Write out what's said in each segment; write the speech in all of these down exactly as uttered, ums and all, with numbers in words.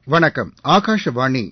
வணக்கம். ஆகாஷவாணி.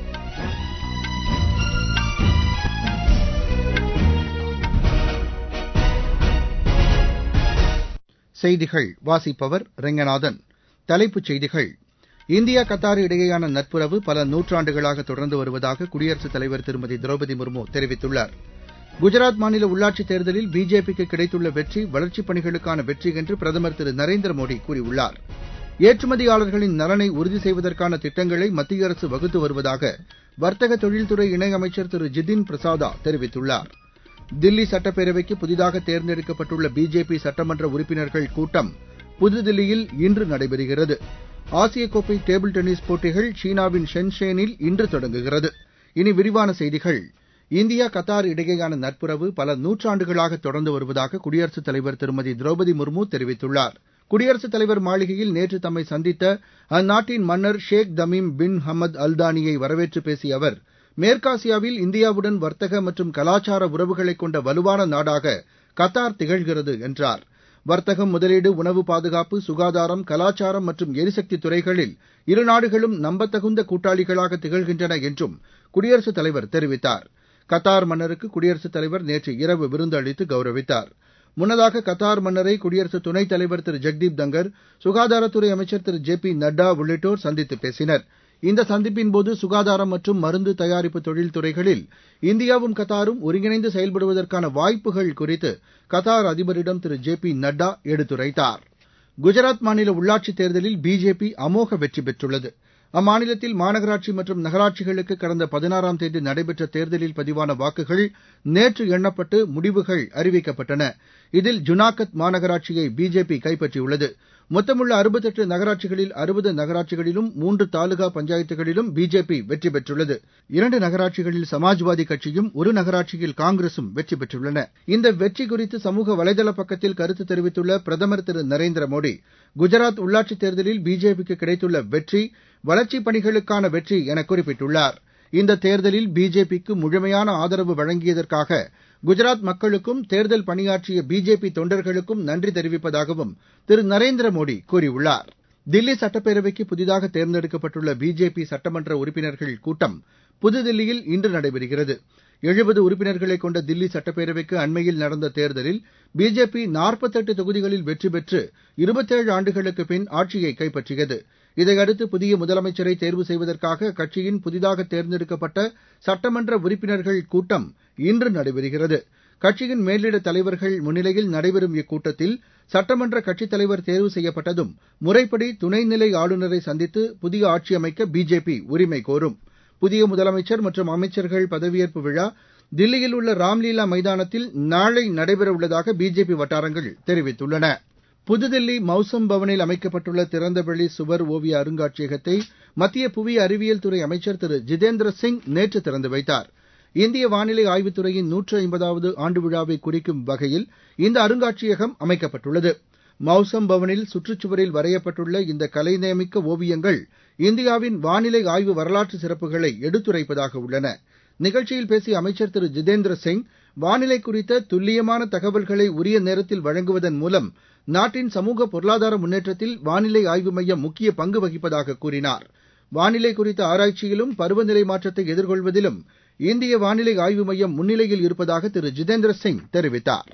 செய்திகள் வாசிப்பவர் ரெங்கநாதன். தலைப்புச் செய்திகள். இந்தியா கத்தார் இடையேயான நட்புறவு பல நூற்றாண்டுகளாக தொடர்ந்து வருவதாக குடியரசுத் தலைவர் திருமதி திரௌபதி முர்மு தெரிவித்துள்ளார். குஜராத் மாநில உள்ளாட்சித் தேர்தலில் பிஜேபிக்கு கிடைத்துள்ள வெற்றி வளர்ச்சிப் பணிகளுக்கான வெற்றி என்று பிரதமர் திரு நரேந்திர மோடி கூறியுள்ளார். ஏற்றுமதியாளர்களின் நலனை உறுதி செய்வதற்கான திட்டங்களை மத்திய அரசு வகுத்து வருவதாக வர்த்தக தொழில்துறை இணையமைச்சர் திரு ஜிதின் பிரசாதா தெரிவித்துள்ளார். தில்லி சட்டப்பேரவைக்கு புதிதாக தேர்ந்தெடுக்கப்பட்டுள்ள பிஜேபி சட்டமன்ற உறுப்பினர்கள் கூட்டம் புதுதில்லியில் இன்று நடைபெறுகிறது. ஆசிய கோப்பை டேபிள் டென்னிஸ் போட்டிகள் சீனாவின் ஷென்ஷேனில் இன்று தொடங்குகிறது. இனி விரிவான செய்திகள். இந்தியா கத்தார் இடையேயான நட்புறவு பல நூற்றாண்டுகளாக தொடர்ந்து வருவதாக குடியரசுத் தலைவர் திருமதி திரௌபதி முர்மு தெரிவித்துள்ளார். குடியரசுத் தலைவர் மாளிகையில் நேற்று தம்மை சந்தித்த அந்நாட்டின் மன்னர் ஷேக் தமீம் பின் ஹமத் அல்தானியை வரவேற்று பேசிய அவர், மேற்காசியாவில் இந்தியாவுடன் வர்த்தக மற்றும் கலாச்சார உறவுகளைக் கொண்ட வலுவான நாடாக கத்தார் திகழ்கிறது என்றார். வர்த்தகம், முதலீடு, உணவு பாதுகாப்பு, சுகாதாரம், கலாச்சாரம் மற்றும் எரிசக்தி துறைகளில் இரு நாடுகளும் நம்பத்தகுந்த கூட்டாளிகளாக திகழ்கின்றன என்றும் குடியரசுத் தலைவர் தெரிவித்தார். கத்தார் மன்னருக்கு குடியரசுத் தலைவர் நேற்று இரவு விருந்து அளித்து கௌரவித்தார். முன்னதாக கத்தார் மன்னரை குடியரசு துணைத் தலைவர் திரு ஜெக்தீப் தங்கர், சுகாதாரத்துறை அமைச்சர் திரு ஜே பி நட்டா உள்ளிட்டோர் சந்தித்து பேசினர். இந்த சந்திப்பின்போது சுகாதாரம் மற்றும் மருந்து தயாரிப்பு தொழில் துறைகளில் இந்தியாவும் கத்தாரும் ஒருங்கிணைந்து செயல்படுவதற்கான வாய்ப்புகள் குறித்து கத்தார் அதிபரிடம் திரு ஜே பி நட்டா எடுத்துரைத்தார். குஜராத் மாநில உள்ளாட்சித் தேர்தலில் பிஜேபி அமோக வெற்றி பெற்றுள்ளது. அம்மாநிலத்தில் மாநகராட்சி மற்றும் நகராட்சிகளுக்கு கடந்த பதினாறாம் தேதி நடைபெற்ற தேர்தலில் பதிவான வாக்குகள் நேற்று எண்ணப்பட்டு முடிவுகள் அறிவிக்கப்பட்டன. இதில் ஜுனாகத் மாநகராட்சியை பிஜேபி கைப்பற்றியுள்ளது. மொத்தமுள்ள அறுபத்தெட்டு நகராட்சிகளில் அறுபது நகராட்சிகளிலும் மூன்று தாலுகா பஞ்சாயத்துகளிலும் பிஜேபி வெற்றி பெற்றுள்ளது. இரண்டு நகராட்சிகளில் சமாஜ்வாதி கட்சியும் ஒரு நகராட்சியில் காங்கிரசும் வெற்றி பெற்றுள்ளன. இந்த வெற்றி குறித்து சமூக வலைதள பக்கத்தில் கருத்து தெரிவித்துள்ள பிரதமர் திரு நரேந்திர மோடி, குஜராத் உள்ளாட்சித் தேர்தலில் பிஜேபிக்கு கிடைத்துள்ள வெற்றி வளர்ச்சிப் பணிகளுக்கான வெற்றி என குறிப்பிட்டுள்ளார். இந்த தேர்தலில் பிஜேபிக்கு முழுமையான ஆதரவு வழங்கியதற்காக குஜராத் மக்களுக்கும் தேர்தல் பணியாற்றிய பிஜேபி தொண்டர்களுக்கும் நன்றி தெரிவிப்பதாகவும் திரு நரேந்திர மோடி கூறியுள்ளார். தில்லி சட்டப்பேரவைக்கு புதிதாக தேர்ந்தெடுக்கப்பட்டுள்ள பிஜேபி சட்டமன்ற உறுப்பினர்கள் கூட்டம் புதுதில்லியில் இன்று நடைபெறுகிறது. எழுபது உறுப்பினர்களை கொண்ட தில்லி சட்டப்பேரவைக்கு அண்மையில் நடந்த தேர்தலில் பிஜேபி நாற்பத்தெட்டு தொகுதிகளில் வெற்றி பெற்று இருபத்தேழு ஆண்டுகளுக்கு பின் ஆட்சியை கைப்பற்றியது. இதையடுத்து புதிய முதலமைச்சரை தேர்வு செய்வதற்காக அக்கட்சியின் புதிதாக தேர்ந்தெடுக்கப்பட்ட சட்டமன்ற உறுப்பினர்கள் கூட்டம் இன்று நடைபெறுகிறது. கட்சியின் மேலிட தலைவர்கள் முன்னிலையில் நடைபெறும் இக்கூட்டத்தில் சட்டமன்ற கட்சித் தலைவர் தேர்வு செய்யப்பட்டதும் முறைப்படி துணைநிலை ஆளுநரை சந்தித்து புதிய ஆட்சி அமைக்க பிஜேபி உரிமை கோரும். புதிய முதலமைச்சர் மற்றும் அமைச்சர்கள் பதவியேற்பு விழா தில்லியில் உள்ள ராம்லீலா மைதானத்தில் நாளை நடைபெறவுள்ளதாக பிஜேபி வட்டாரங்கள் தெரிவித்துள்ளன. புதுதில்லி மௌசம் பவனில் அமைக்கப்பட்டுள்ள திறந்தவெளி சுவர் ஓவிய அருங்காட்சியகத்தை மத்திய புவி அறிவியல் துறை அமைச்சர் திரு ஜிதேந்திர சிங் நேற்று திறந்து வைத்தார். இந்திய வானிலை ஆய்வுத்துறையின் நூற்று ஐம்பதாவது ஆண்டு விழாவை குறிக்கும் வகையில் இந்த அருங்காட்சியகம் அமைக்கப்பட்டுள்ளது. மௌசம் பவனில் சுற்றுச்சுவரில் வரையப்பட்டுள்ள இந்த கலைநயமிக்க ஓவியங்கள் இந்தியாவின் வானிலை ஆய்வு வரலாற்று சிறப்புகளை எடுத்துரைப்பதாக உள்ளன. நிகழ்ச்சியில் பேசிய அமைச்சர் திரு ஜிதேந்திர சிங், வானிலை குறித்த துல்லியமான தகவல்களை உரிய நேரத்தில் வழங்குவதன் மூலம் நாட்டின் சமூக பொருளாதார முன்னேற்றத்தில் வானிலை ஆய்வு மையம் முக்கிய பங்கு வகிப்பதாக கூறினார். வானிலை குறித்த ஆராய்ச்சியிலும் பருவநிலை மாற்றத்தை எதிர்கொள்வதிலும் இந்திய வானிலை ஆய்வு மையம் முன்னிலையில் இருப்பதாக திரு ஜிதேந்திர சிங் தெரிவித்தார்.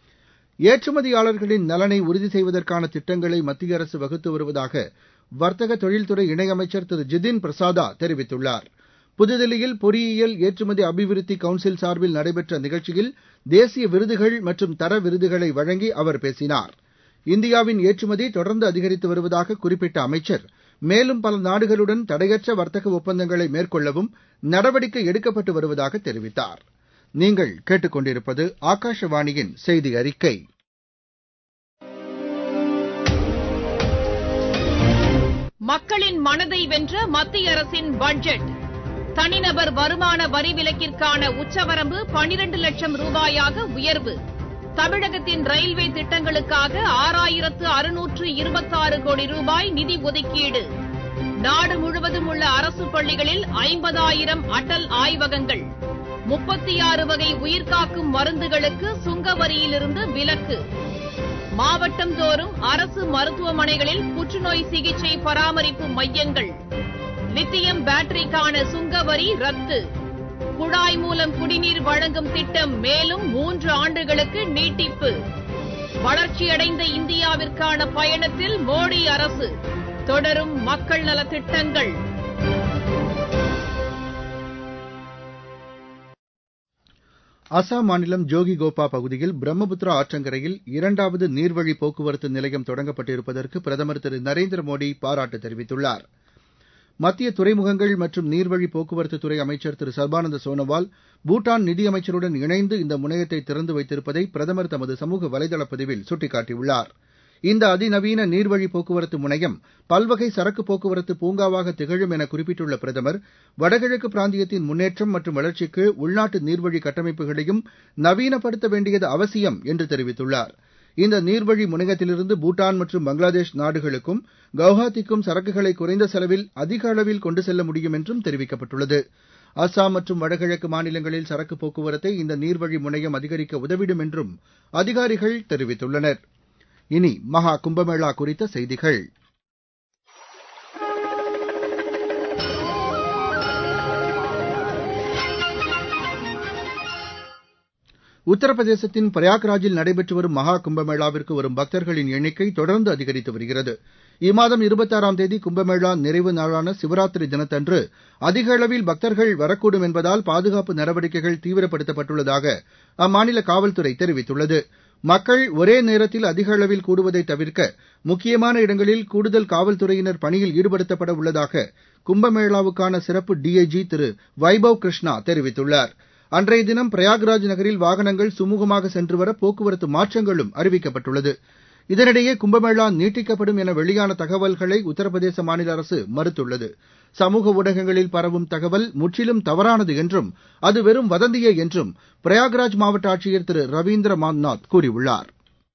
ஏற்றுமதியாளர்களின் நலனை உறுதி செய்வதற்கான திட்டங்களை மத்திய அரசு வகுத்து வருவதாக வர்த்தக தொழில்துறை இணையமைச்சர் திரு ஜிதின் பிரசாதா தெரிவித்துள்ளார். புதுதில்லியில் பொறியியல் ஏற்றுமதி அபிவிருத்தி கவுன்சில் சார்பில் நடைபெற்ற நிகழ்ச்சியில் தேசிய விருதுகள் மற்றும் தர விருதுகளை வழங்கி அவர் பேசினார். இந்தியாவின் ஏற்றுமதி தொடர்ந்து அதிகரித்து வருவதாக குறிப்பிட்ட அமைச்சர், மேலும் பல நாடுகளுடன் தடையற்ற வர்த்தக ஒப்பந்தங்களை மேற்கொள்ளவும் நடவடிக்கை எடுக்கப்பட்டு வருவதாக தெரிவித்தார். நீங்கள் கேட்டுக் கொண்டிருப்பது ஆகாஷவாணியின் செய்தி அறிக்கை. மக்களின் மனதை வென்ற மத்திய அரசின் பட்ஜெட். தனிநபர் வருமான வரி விலக்கிற்கான உச்சவரம்பு பனிரண்டு லட்சம் ரூபாயாக உயர்வு. தமிழகத்தின் ரயில்வே திட்டங்களுக்காக ஆறாயிரத்து அறுநூற்று இருபத்தாறு கோடி ரூபாய் நிதி ஒதுக்கீடு. நாடு முழுவதும் உள்ள அரசு பள்ளிகளில் ஐம்பதாயிரம் அடல் ஆய்வகங்கள். முப்பத்தி ஆறு வகை உயிர்காக்கும் மருந்துகளுக்கு சுங்க வரியிலிருந்து விலக்கு. மாவட்டம் தோறும் அரசு மருத்துவமனைகளில் புற்றுநோய் சிகிச்சை பராமரிப்பு மையங்கள். பேட்டரிக்கான சுங்க வரி ரத்து. குழாய் மூலம் குடிநீர் வழங்கும் திட்டம் மேலும் மூன்று ஆண்டுகளுக்கு நீட்டிப்பு. வளர்ச்சியடைந்த இந்தியாவிற்கான பயணத்தில் மோடி அரசு. தொடரும் மக்கள் நலத் திட்டங்கள். அசாம் மாநிலம் ஜோகிகோபா பகுதியில் பிரம்மபுத்திரா ஆற்றங்கரையில் இரண்டாவது நீர்வழி போக்குவரத்து நிலையம் தொடங்கப்பட்டிருப்பதற்கு பிரதமர் திரு நரேந்திர மோடி பாராட்டு தெரிவித்துள்ளார். மத்திய துறைமுகங்கள் மற்றும் நீர்வழி போக்குவரத்துத்துறை அமைச்சர் திரு சர்பானந்த சோனோவால் பூட்டான் நிதியமைச்சருடன் இணைந்து இந்த முனையத்தை திறந்து வைத்திருப்பதை பிரதமர் தமது சமூக வலைதள பதிவில் சுட்டிக்காட்டியுள்ளார். இந்த அதிநவீன நீர்வழி போக்குவரத்து முனையம் பல்வகை சரக்கு போக்குவரத்து பூங்காவாக திகழும் என குறிப்பிட்டுள்ள பிரதமர், வடகிழக்கு பிராந்தியத்தின் முன்னேற்றம் மற்றும் வளர்ச்சிக்கு உள்நாட்டு நீர்வழி கட்டமைப்புகளையும் நவீனப்படுத்த வேண்டியது அவசியம் என்று தெரிவித்துள்ளார். இந்த நீர்வழி முனையத்திலிருந்து பூட்டான் மற்றும் பங்களாதேஷ் நாடுகளுக்கும் கவுஹாத்திக்கும் சரக்குகளை குறைந்த செலவில் அதிக அளவில் கொண்டு செல்ல முடியும் என்றும் தெரிவிக்கப்பட்டுள்ளது. அஸ்ஸாம் மற்றும் வடகிழக்கு மாநிலங்களில் சரக்கு போக்குவரத்தை இந்த நீர்வழி முனையம் அதிகரிக்க உதவிடும் என்றும் அதிகாரிகள் தெரிவித்துள்ளனர். இனி மகா கும்பமேளா குறித்த செய்திகள். உத்தரப்பிரதேசத்தின் பிரயாக்ராஜில் நடைபெற்று வரும் மகா கும்பமேளாவிற்கு வரும் பக்தர்களின் எண்ணிக்கை தொடர்ந்து அதிகரித்து வருகிறது. இம்மாதம் இருபத்தாறாம் தேதி கும்பமேளா நிறைவு நாளான சிவராத்திரி தினத்தன்று அதிக அளவில் பக்தர்கள் வரக்கூடும் என்பதால் பாதுகாப்பு நடவடிக்கைகள் தீவிரப்படுத்தப்பட்டுள்ளதாக அம்மாநில காவல்துறை தெரிவித்துள்ளது. மக்கள் ஒரே நேரத்தில் அதிக அளவில் கூடுவதை தவிர்க்க முக்கியமான இடங்களில் கூடுதல் காவல்துறையினர் பணியில் ஈடுபடுத்தப்பட உள்ளதாக கும்பமேளாவுக்கான சிறப்பு டிஐஜி திரு வைபவ் கிருஷ்ணா தெரிவித்துள்ளார். அன்றைய தினம் பிரயாக்ராஜ் நகரில் வாகனங்கள் சுமூகமாக சென்று வர போக்குவரத்து மாற்றங்களும் அறிவிக்கப்பட்டுள்ளது. இதனிடையே கும்பமேளா நீட்டிக்கப்படும் என வெளியான தகவல்களை உத்தரப்பிரதேச மாநில அரசு மறுத்துள்ளது. சமூக ஊடகங்களில் பரவும் தகவல் முற்றிலும் தவறானது என்றும் அது வெறும் வதந்தியே என்றும் பிரயாக்ராஜ் மாவட்ட ஆட்சியர் திரு ரவீந்திர மான்நாத் கூறியுள்ளார்.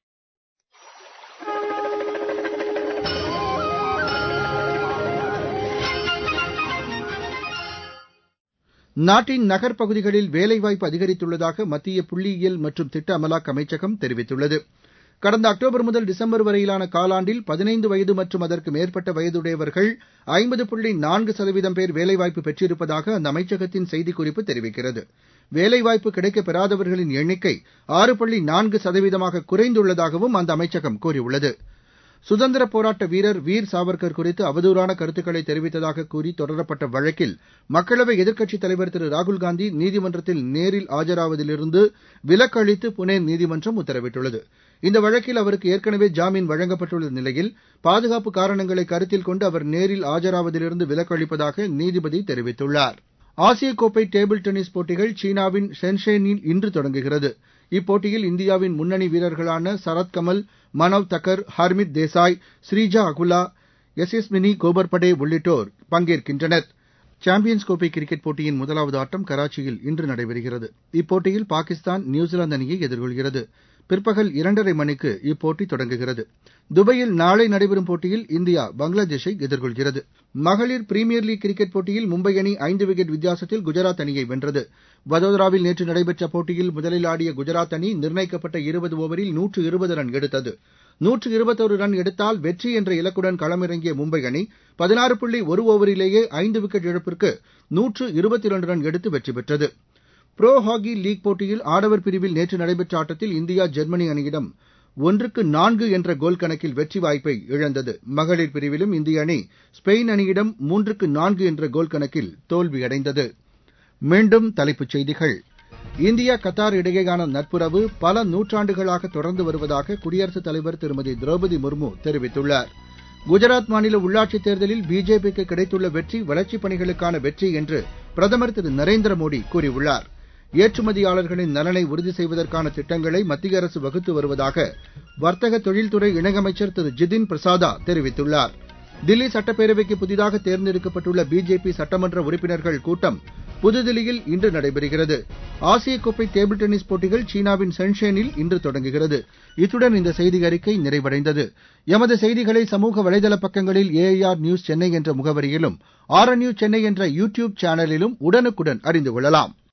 நாட்டின் நகர்ப்பகுதிகளில் வேலைவாய்ப்பு அதிகரித்துள்ளதாக மத்திய புள்ளியியல் மற்றும் திட்ட அமலாக்க அமைச்சகம் தெரிவித்துள்ளது. கடந்த அக்டோபர் முதல் டிசம்பர் வரையிலான காலாண்டில் பதினைந்து வயது மற்றும் அதற்கு மேற்பட்ட வயதுடையவர்கள் ஐம்பது புள்ளி நான்கு சதவீதம் பேர் வேலைவாய்ப்பு பெற்றிருப்பதாக அந்த அமைச்சகத்தின் செய்திக்குறிப்பு தெரிவிக்கிறது. வேலைவாய்ப்பு கிடைக்கப் பெறாதவர்களின் எண்ணிக்கை ஆறு புள்ளி நான்கு சதவீதமாக குறைந்துள்ளதாகவும் அந்த அமைச்சகம் கூறியுள்ளது. சுதந்திரப் போராட்ட வீரர் வீர் சாவர்கர் குறித்து அவதூறான கருத்துக்களை தெரிவித்ததாக கூறி தொடரப்பட்ட வழக்கில் மக்களவை எதிர்க்கட்சித் தலைவர் திரு ராகுல்காந்தி நீதிமன்றத்தில் நேரில் ஆஜராவதிலிருந்து விலக்கு அளித்து புனே நீதிமன்றம் உத்தரவிட்டுள்ளது. இந்த வழக்கில் அவருக்கு ஏற்கனவே ஜாமீன் வழங்கப்பட்டுள்ள நிலையில் பாதுகாப்பு காரணங்களை கருத்தில் கொண்டு அவர் நேரில் ஆஜராவதிலிருந்து விலக்கு அளிப்பதாக நீதிபதி தெரிவித்துள்ளார். ஆசிய கோப்பை டேபிள் டென்னிஸ் போட்டிகள் சீனாவின் ஷென்ஷெனில் இன்று தொடங்குகிறது. இப்போட்டியில் இந்தியாவின் முன்னணி வீரர்களான சரத் கமல், மனவ் தக்கர், ஹர்மித் தேசாய், ஸ்ரீஜா அகுலா, யசஸ்வினி கோபர்படே உள்ளிட்டோர் பங்கேற்கின்றனர். சாம்பியன்ஸ் கோப்பை கிரிக்கெட் போட்டியின் முதலாவது ஆட்டம் கராச்சியில் இன்று நடைபெறுகிறது. இப்போட்டியில் பாகிஸ்தான் நியூசிலாந்து அணியை எதிர்கொள்கிறது. பிற்பகல் இரண்டரை மணிக்கு இப்போட்டி தொடங்குகிறது. துபாயில் நாளை நடைபெறும் போட்டியில் இந்தியா பங்களாதேஷை எதிர்கொள்கிறது. மகளிர் பிரீமியர் லீக் கிரிக்கெட் போட்டியில் மும்பை அணி ஐந்து விக்கெட் வித்தியாசத்தில் குஜராத் அணியை வென்றது. வதோதராவில் நேற்று நடைபெற்ற போட்டியில் முதலில் ஆடிய குஜராத் அணி நிர்ணயிக்கப்பட்ட இருபது ஓவரில் நூற்று இருபது ரன் எடுத்தது. நூற்று இருபத்தொரு ரன் எடுத்தால் வெற்றி என்ற இலக்குடன் களமிறங்கிய மும்பை அணி பதினாறு புள்ளி ஒரு ஓவரிலேயே ஐந்து விக்கெட் இழப்பிற்கு நூற்று இருபத்தி இரண்டு ரன் எடுத்து வெற்றி பெற்றது. புரோ ஹாக்கி லீக் போட்டியில் ஆடவர் பிரிவில் நேற்று நடைபெற்ற ஆட்டத்தில் இந்தியா ஜெர்மனி அணியிடம் ஒன்றுக்கு நான்கு என்ற கோல் கணக்கில் வெற்றி வாய்ப்பை இழந்தது. மகளிர் பிரிவிலும் இந்திய அணி ஸ்பெயின் அணியிடம் மூன்றுக்கு நான்கு என்ற கோல் கணக்கில் தோல்வியடைந்தது. மீண்டும் தலைப்புச் செய்திகள். இந்தியா கத்தார் இடையேயான நட்புறவு பல நூற்றாண்டுகளாக தொடர்ந்து வருவதாக குடியரசுத் தலைவர் திருமதி திரௌபதி முர்மு தெரிவித்துள்ளார். குஜராத் மாநில உள்ளாட்சித் தேர்தலில் பிஜேபிக்கு கிடைத்துள்ள வெற்றி வளர்ச்சிப் பணிகளுக்கான வெற்றி என்று பிரதமர் திரு நரேந்திர மோடி கூறியுள்ளார். ஏற்றுமதியாளர்களின் நலனை உறுதி செய்வதற்கான திட்டங்களை மத்திய அரசு வகுத்து வருவதாக வர்த்தக தொழில்துறை இணையமைச்சர் திரு ஜிதின் பிரசாதா தெரிவித்துள்ளார். தில்லி சட்டப்பேரவைக்கு புதிதாக தேர்ந்தெடுக்கப்பட்டுள்ள பிஜேபி சட்டமன்ற உறுப்பினர்கள் கூட்டம் புதுதில்லியில் இன்று நடைபெறுகிறது. ஆசிய கோப்பை டேபிள் டென்னிஸ் போட்டிகள் சீனாவின் ஷென்ஷெனில் இன்று தொடங்குகிறது. இத்துடன் இந்த செய்தி அறிக்கை நிறைவடைந்தது. எமது செய்திகளை சமூக வலைதள பக்கங்களில் ஏஐஆர் நியூஸ் சென்னை என்ற முகவரியிலும், ஆர்என்யூ சென்னை என்ற யூ டியூப் சேனலிலும் உடனுக்குடன் அறிந்து கொள்ளலாம்.